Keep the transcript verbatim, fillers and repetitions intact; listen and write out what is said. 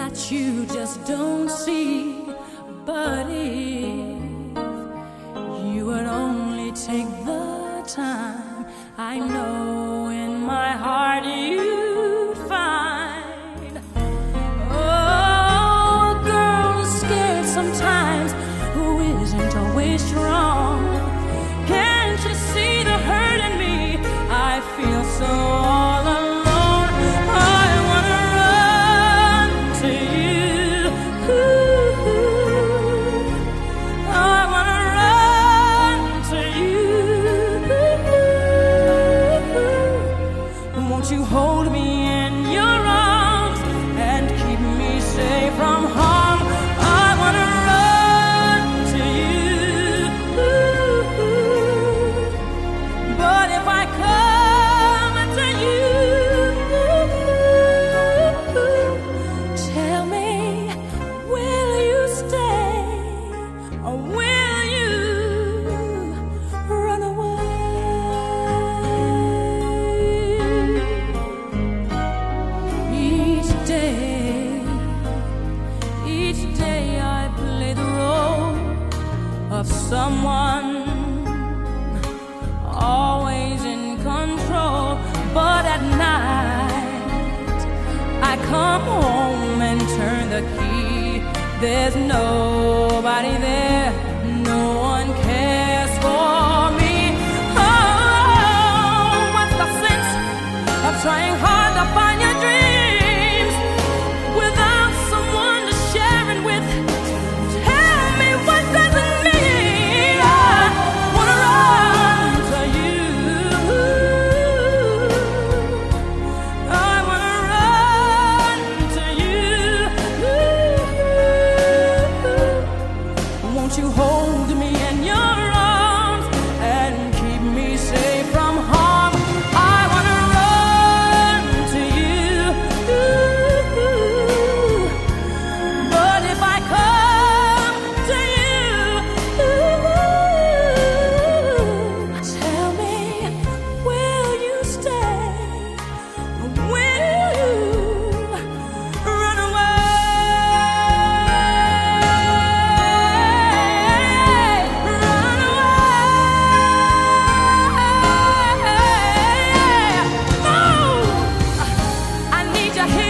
that you just don't see. But if you would only take the time, I know in my heart you'd find. Oh, a girl is scared sometimes who isn't always strong. Can't you see the hurt in me? I feel so all alone. I wanna run to you. Ooh, I wanna run to you. Won't you hold me in your arms and keep me safe from harm? I wanna run to you. But if I come to you, tell me, will you stay or will you run away? Each day, each day I play the role of someone always in control. But at night I come home and turn the key. There's nobody there, no one cares for me. Oh, what's the sense of trying hard to find your dreams without someone to share it with? Tell me, what does it mean? I wanna run to you. I wanna run to you. Won't you hold me in your arms and keep me safe from harm? I wanna run to you. But if I come to you, tell me, will you stay? Will you run away? Run away. No, I need you here.